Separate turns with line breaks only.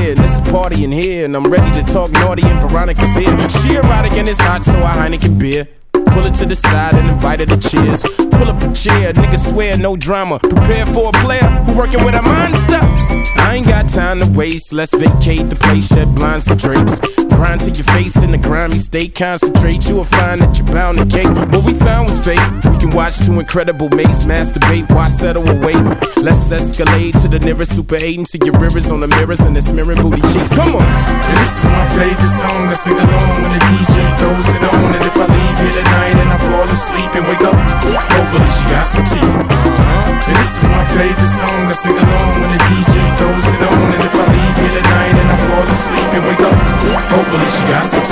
beer, and it's a party in here, and I'm ready to talk naughty, and Veronica's here. She erotic and it's hot, so I Heineken beer. Pull it to the side and invite her to cheers. Pull up a chair, niggas swear, no drama. Prepare for a player who working with a monster. I ain't got time to waste, let's vacate the place, shed blinds to drapes. Grind to your face in the grimy state, concentrate, you will find that you're bound to cake. What we found was fake, we can watch two incredible mates masturbate, why settle or wait? Let's escalate to the nearest Super 8 and see your rivers on the mirrors and it's mirroring booty cheeks, come on.
And this is my favorite song, I sing along when the DJ throws it on. And if I leave here tonight and I fall asleep and wake up, hopefully she got some teeth. And this is my favorite song, I sing along when the DJ throws it on. And if I leave here tonight and I fall asleep and wake up, hopefully she got some teeth.